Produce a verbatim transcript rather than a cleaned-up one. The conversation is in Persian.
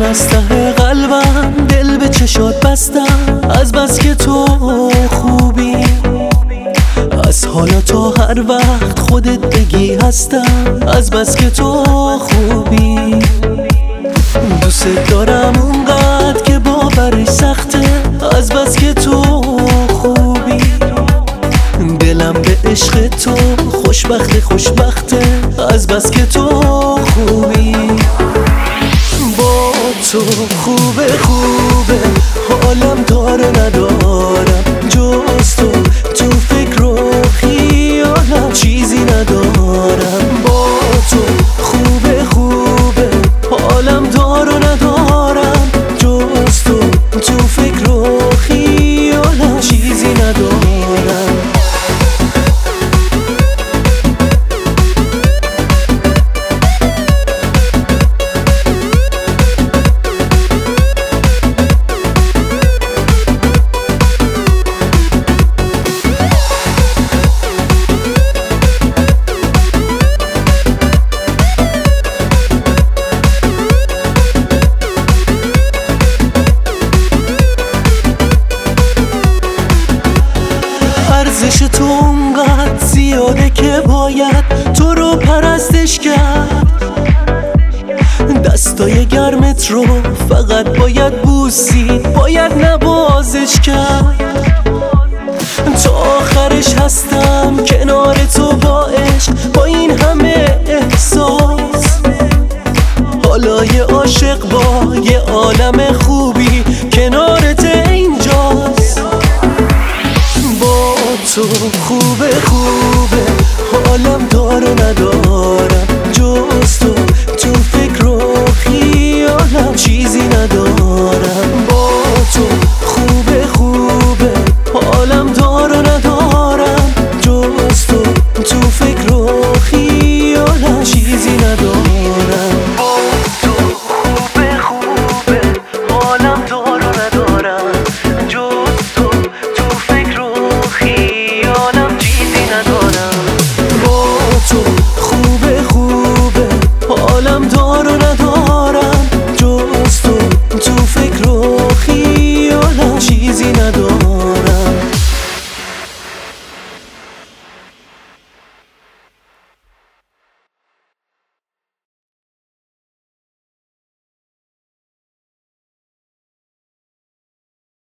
از ته قلبم دل به چشات بستم، از بس که تو خوبی. از حالا تا هر وقت خودت بگی هستم، از بس که تو خوبی. دوست دارم اونقدر که باورش سخته، از بس که تو خوبی. دلم به عشق تو خوشبخت خوشبخته، از بس که تو خوبی. با تو خوبه خوبه حالم داره ندارم، جز تو تو فکر و خیالم چیزی ندارم. با تو خوبه خوبه حالم داره ندارم، جز تو تو فکر و خیالم چیزی ندارم. ارزش تو اونقدر زیاده که باید تو رو پرستش کرد. دستای گرمت رو فقط باید بوسید، باید نوازش کرد. تا آخرش هستم کنار تو با عشق، با این همه احساس. حالا یه عاشق با یه عالم خوبی کنارت اینجاست. با تو خوبه خوب